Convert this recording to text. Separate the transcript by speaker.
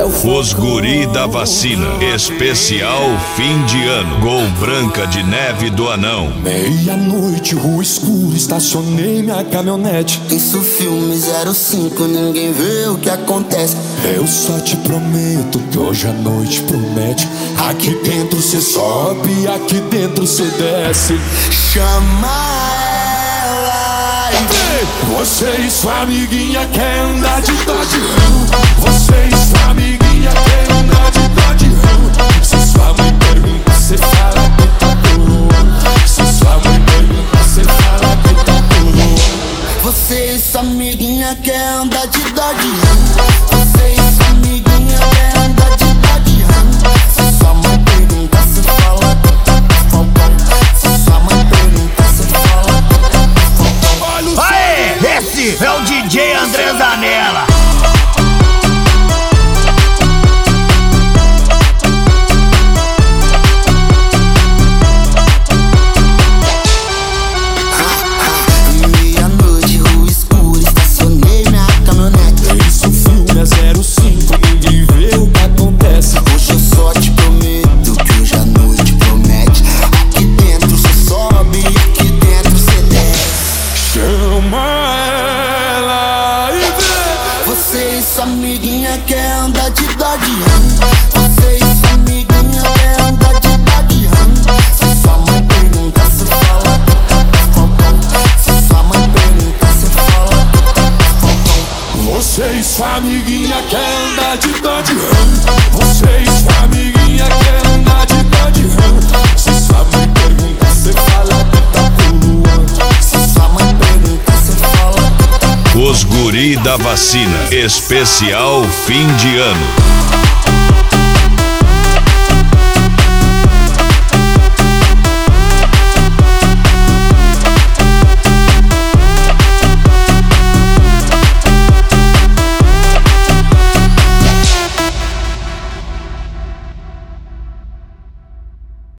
Speaker 1: Os guri da vacina, especial fim de ano. Gol Branca de Neve do Anão.
Speaker 2: Meia-noite, rua escura, estacionei minha caminhonete.
Speaker 3: Isso filme 05, ninguém vê o que acontece.
Speaker 2: Eu só te prometo que hoje a noite promete. Aqui dentro cê sobe, aqui dentro cê desce.
Speaker 3: Chama ela e vem.
Speaker 2: Você e sua amiguinha quer andar de Dodge Ram. Você e sua amiguinha quer andar de Dodge Ram. Se sua mãe pergunta, cê fala que tá coroa. Se sua mãe pergunta, cê fala que tá coroa.
Speaker 3: Você e sua amiguinha quer andar de Dodge Ram. Você e sua amiguinha quer andar de Dodge Ram. Se sua mãe pergunta, cê fala que tá com falcão. Se sua mãe pergunta, cê fala que tá com falcão.
Speaker 4: Aê, esse é o DJ André Zanella.
Speaker 3: Meia-noite, rua escura, estacionei minha caminhonete.
Speaker 2: Esse filme é 05, ninguém vê o que acontece.
Speaker 3: Hoje eu só te prometo que hoje a noite promete. Aqui dentro cê sobe, aqui dentro cê desce.
Speaker 2: Chama ela e vem.
Speaker 3: Você e sua amiguinha quer andar de Dodge Ram. Você e sua amiguinha quer andar de Dodge Ram. Se sua mãe pergunta, cê fala que tá com falcão. Se sua mãe pergunta, cê fala que tá com falcão.
Speaker 2: Você e sua amiguinha quer andar de Dodge Ram. Você e sua amiguinha quer andar de Dodge Ram. Se sua mãe pergunta, cê fala que tá coroa.
Speaker 3: Se sua mãe pergunta, cê fala que tá com falcão.
Speaker 1: Os guri da vacina, especial fim de ano.